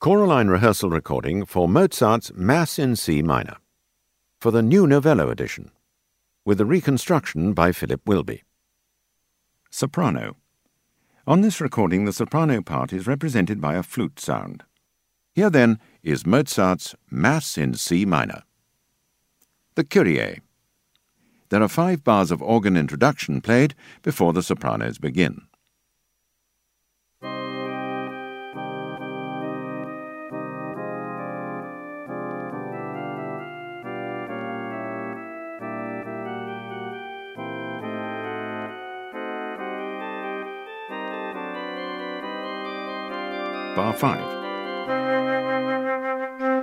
Choraline rehearsal recording for Mozart's Mass in C minor, for the new Novello edition, with a reconstruction by Philip Wilby. Soprano. On this recording, the soprano part is represented by a flute sound. Here, then, is Mozart's Mass in C minor. The Kyrie. There are 5 bars of organ introduction played before the sopranos begin. Bar 5.